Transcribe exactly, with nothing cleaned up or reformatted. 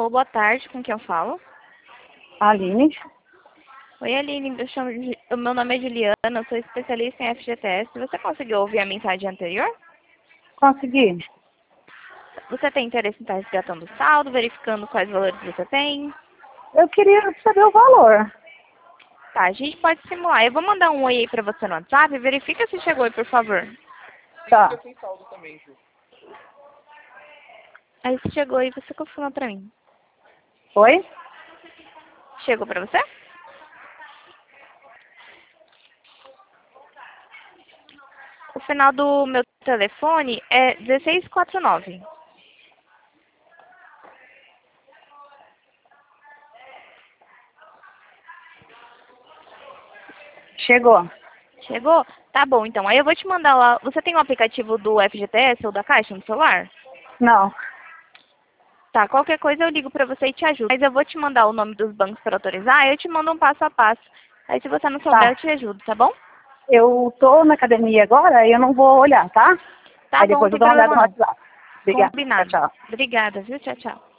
Alô, boa tarde, com quem eu falo? Aline. Oi, Aline, eu chamo de- o meu nome é Juliana, eu sou especialista em F G T S. Você conseguiu ouvir a mensagem anterior? Consegui. Você tem interesse em estar resgatando o saldo, verificando quais valores você tem? Eu queria saber o valor. Tá, a gente pode simular. Eu vou mandar um oi aí pra você no WhatsApp, verifica se chegou aí, por favor. Tá. Aí se chegou aí, você confirma pra mim. Oi? Chegou pra você? O final do meu telefone é dezesseis quarenta e nove. Chegou. Chegou? Tá bom, então. Aí eu vou te mandar lá. Você tem o aplicativo do F G T S ou da Caixa no celular? Não. Tá, qualquer coisa eu ligo pra você e te ajudo. Mas eu vou te mandar o nome dos bancos pra autorizar, aí eu te mando um passo a passo. Aí se você não souber, Tá. eu te ajudo, tá bom? Eu tô na academia agora e eu não vou olhar, tá? Tá Aí bom, não depois eu tem dou uma olhada problema no não. WhatsApp. Obrigada. Tchau, Combinado. tchau. Obrigada, viu? Tchau, tchau.